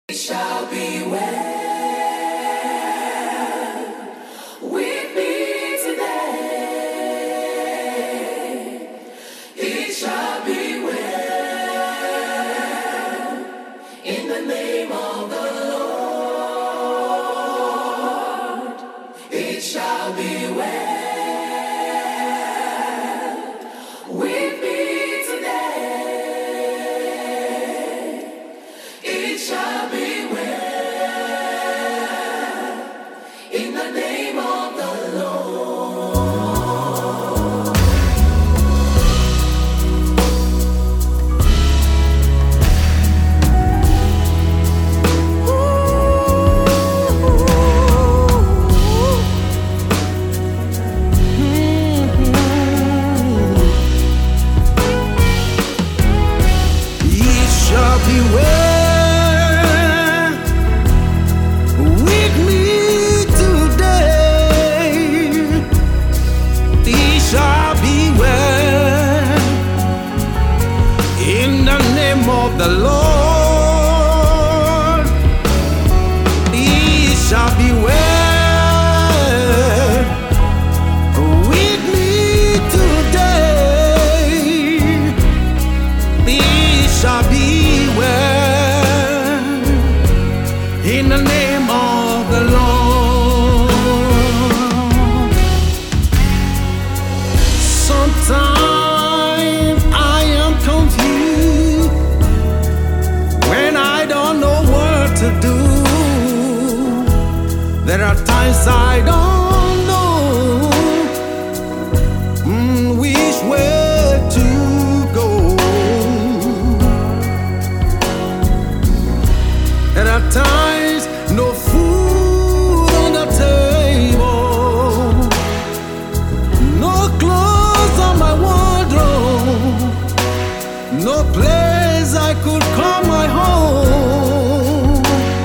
It shall be well with me today. It shall be well in the name of the Lord. It shall be well with me today. It shall be well in the name of the Lord. It shall be well with me today. It shall be well in the name of the Lord. It shall be well with me today. It shall be well in the name of the Lord. Sometimes I am confused when I don't know what to do. There are times I don't know which way to go. There are times no food on the table, no clothes on my wardrobe, no place I could call my home.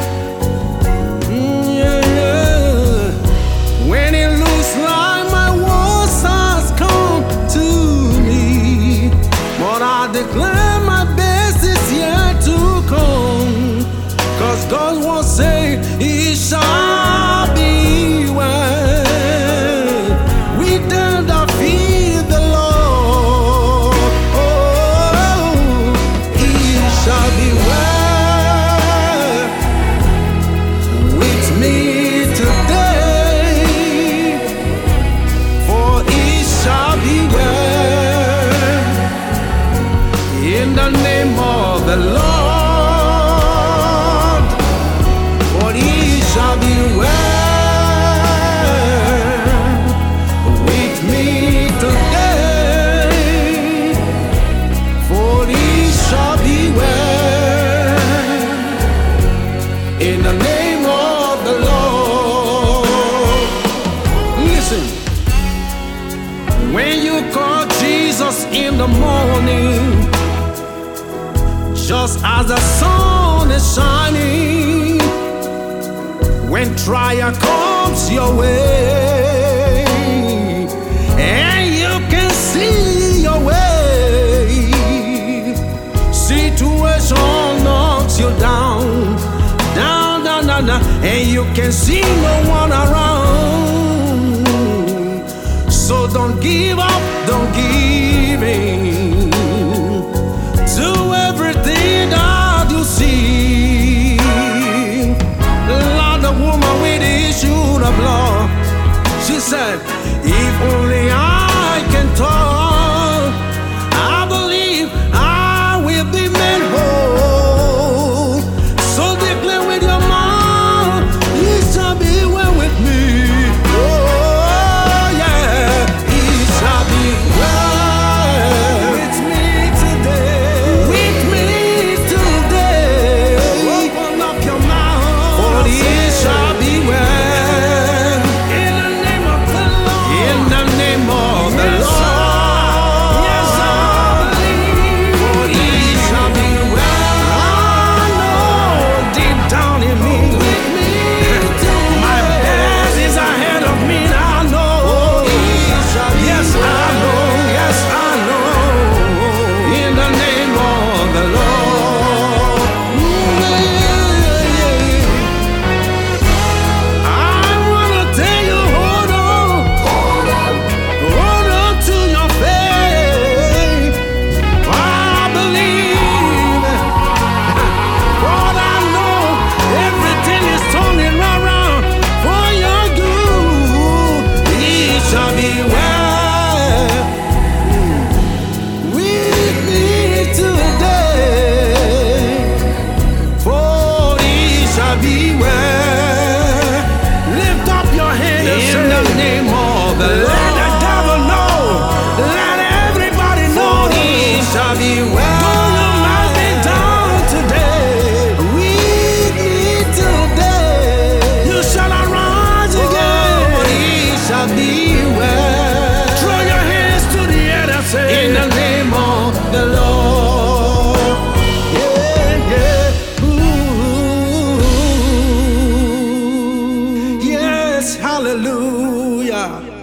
Yeah, yeah. When it looks like my worst has come to me, but I declare my best is yet to come. 'Cause God won't say it shall be well with them that fear the Lord. Oh, it shall be well with me today, for it shall be well in the name of the Lord. For it shall be well with me today. For it shall be well in the name of the Lord. Listen, when you call Jesus in the morning, just as the sun is shining, when trial comes your way and you can see your way, situation knocks you down, down, down, down, down, and you can see no one around. So don't give up, don't give in to everything that you see. Like the woman with the issue of blood, she said, if only I can talk, I believe I will be made whole. So declare with your mouth, it shall be well with me. Oh yeah, it shall be well with me today. With me today. Open up your mouth, for it shall be well in the name of the Lord. be well. Lift up your hand and say, in the name of the Lord. Let the devil know. Let everybody know. It shall be well. Though you might be down today, weak me today, you shall arise again. It shall be well. Throw your hands to the air and say, in the name of the Lord. Yeah, yeah. Ooh. Yes, hallelujah.